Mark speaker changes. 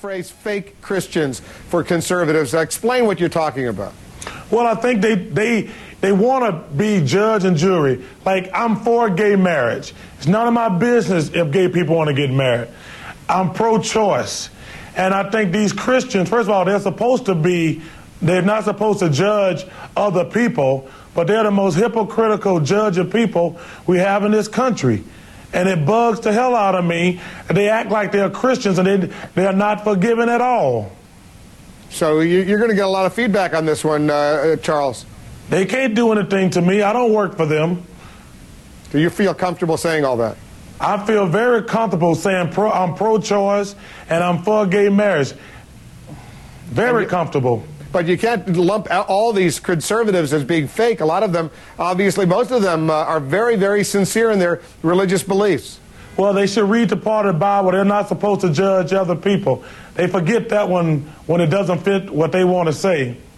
Speaker 1: phrase fake Christians for conservatives. Explain what you're talking about.
Speaker 2: Well, I think they want to be judge and jury. Like, I'm for gay marriage. It's none of my business if gay people want to get married. I'm pro-choice. And I think these Christians, first of all, they're not supposed to judge other people, but they're the most hypocritical judge of people we have in this country. And it bugs the hell out of me. They act like they're Christians and they're not forgiven at all.
Speaker 1: So you're going to get a lot of feedback on this one, Charles.
Speaker 2: They can't do anything to me. I don't work for them.
Speaker 1: Do you feel comfortable saying all that?
Speaker 2: I feel very comfortable saying I'm pro-choice and I'm for gay marriage. Very comfortable.
Speaker 1: But you can't lump all these conservatives as being fake. A lot of them, obviously, most of them are very, very sincere in their religious beliefs.
Speaker 2: Well, they should read the part of the Bible. They're not supposed to judge other people. They forget that one when it doesn't fit what they want to say.